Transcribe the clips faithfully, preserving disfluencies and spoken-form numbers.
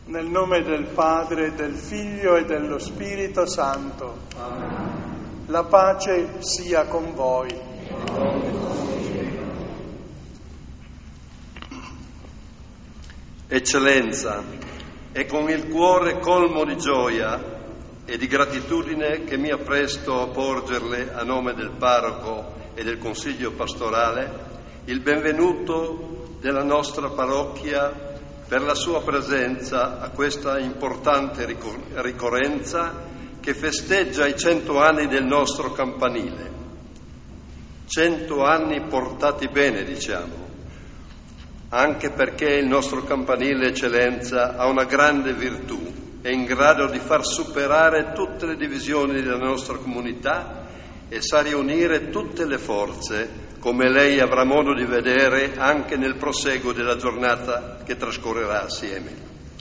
Nel nome del Padre, del Figlio e dello Spirito Santo. Amen. La pace sia con voi. Eccellenza, è con il cuore colmo di gioia e di gratitudine che mi appresto a porgerle, a nome del parroco e del consiglio pastorale, il benvenuto della nostra parrocchia per la sua presenza a questa importante ricorrenza che festeggia i cento anni del nostro campanile. Cento anni portati bene, diciamo, anche perché il nostro campanile Eccellenza ha una grande virtù, è in grado di far superare tutte le divisioni della nostra comunità e sa riunire tutte le forze, come lei avrà modo di vedere anche nel proseguo della giornata che trascorrerà assieme.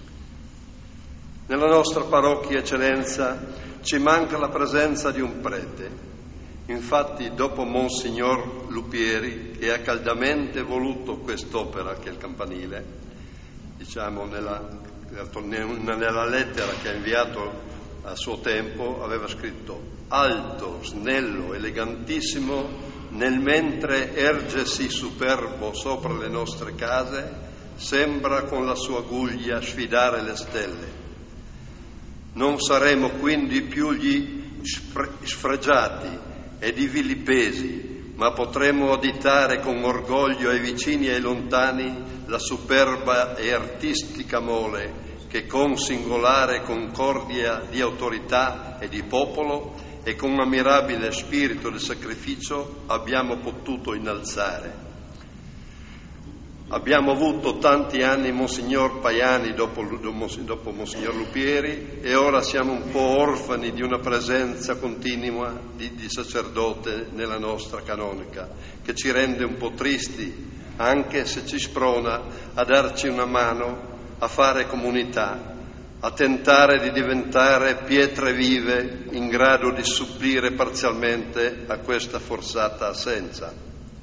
Nella nostra parrocchia Eccellenza ci manca la presenza di un prete. Infatti, dopo Monsignor Lupieri, che ha caldamente voluto quest'opera che è il campanile, diciamo nella, nella lettera che ha inviato a suo tempo, aveva scritto: alto, snello, elegantissimo, nel mentre ergesi superbo sopra le nostre case, sembra con la sua guglia sfidare le stelle. Non saremo quindi più gli sfregiati ed i vilipesi, ma potremo additare con orgoglio ai vicini e ai lontani la superba e artistica mole che con singolare concordia di autorità e di popolo e con un ammirabile spirito di sacrificio abbiamo potuto innalzare. Abbiamo avuto tanti anni Monsignor Paiani dopo, dopo Monsignor Lupieri e ora siamo un po' orfani di una presenza continua di, di sacerdote nella nostra canonica, che ci rende un po' tristi, anche se ci sprona a darci una mano a fare comunità, a tentare di diventare pietre vive in grado di supplire parzialmente a questa forzata assenza.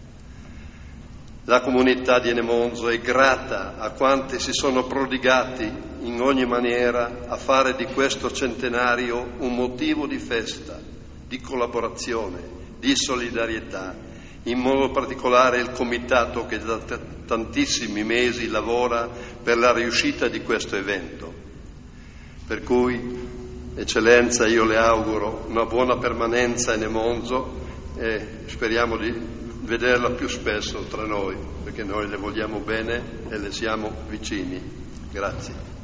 La comunità di Enemonzo è grata a quanti si sono prodigati in ogni maniera a fare di questo centenario un motivo di festa, di collaborazione, di solidarietà, in modo particolare il comitato che da t- tantissimi mesi lavora per la riuscita di questo evento. Per cui, Eccellenza, io le auguro una buona permanenza a Enemonzo e speriamo di vederla più spesso tra noi, perché noi le vogliamo bene e le siamo vicini. Grazie.